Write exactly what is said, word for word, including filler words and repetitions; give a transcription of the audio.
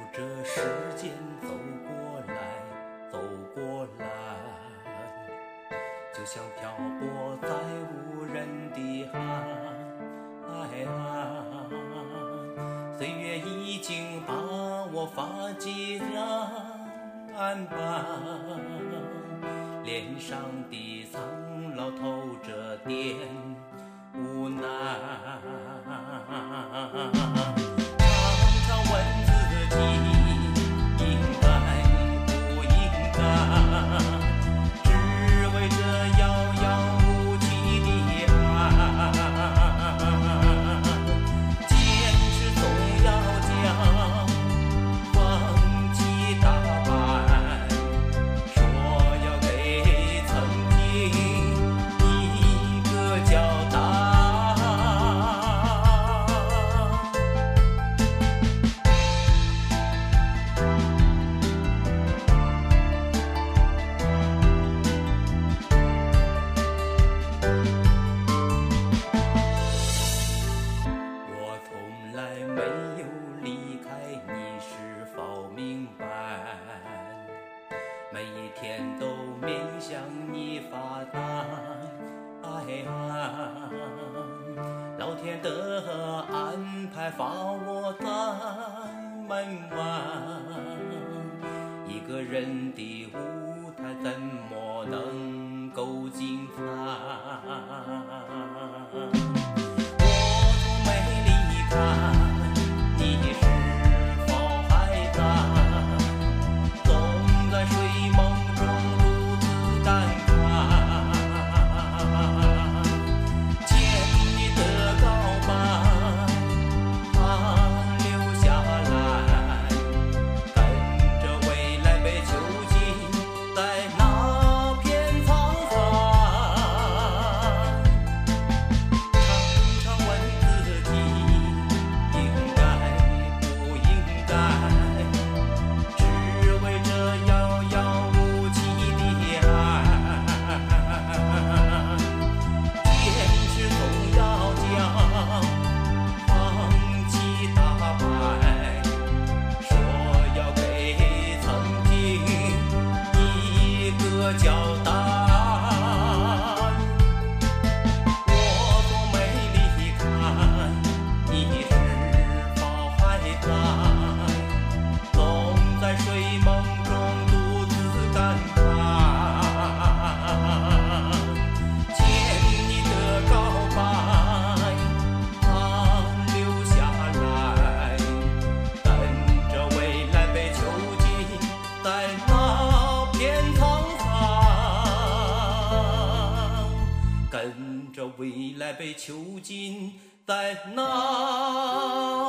这时间走过来，走过来，就像漂泊在无人的海岸。岁月已经把我发髻染斑，脸上的苍老透着点无奈。常常问自己应该不应该，只为这遥遥无期的爱，坚持总要将放弃打败，说要给曾经一个交代。没有离开你，是否明白？每一天都面向你发呆。老天的安排放我在门外，一个人的舞台怎么能够精彩？我从没离开。交代，我总没离开，你是否还在？总在睡梦中独自感慨，牵你的告白，它留下来，等着未来被囚禁在那片苍跟着未来被囚禁在那